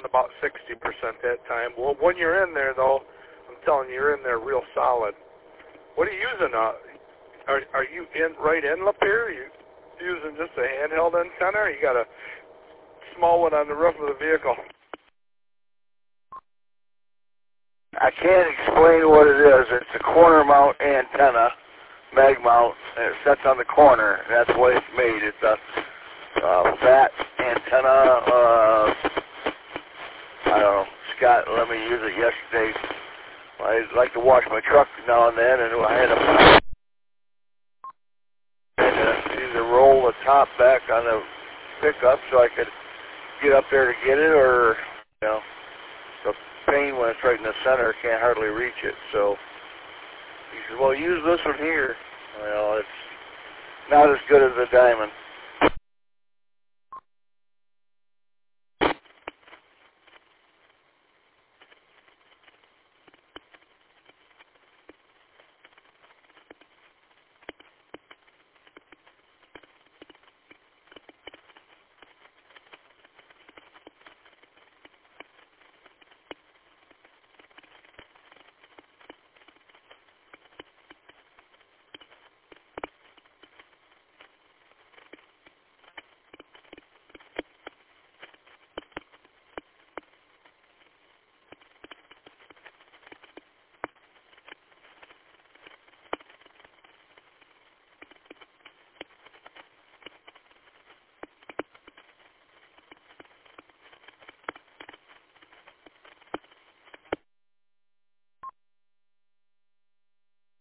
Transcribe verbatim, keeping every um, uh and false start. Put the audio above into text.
about sixty percent that time. Well, when you're in there, though, I'm telling you, you're in there real solid. What are you using? Uh, are, are you in right in Lapeer? Are you using just a handheld antenna, or you got a small one on the roof of the vehicle? I can't explain what it is. It's a corner mount antenna, mag mount, and it sets on the corner. That's the way it's made. It's a uh, fat antenna. Uh, I don't know. Scott let me use it yesterday. I like to wash my truck now and then, and I had a and uh, either roll the top back on the pickup so I could get up there to get it, or you know, the pain when it's right in the center, can't hardly reach it. So he said, "Well, use this one here." Well, it's not as good as the Diamond.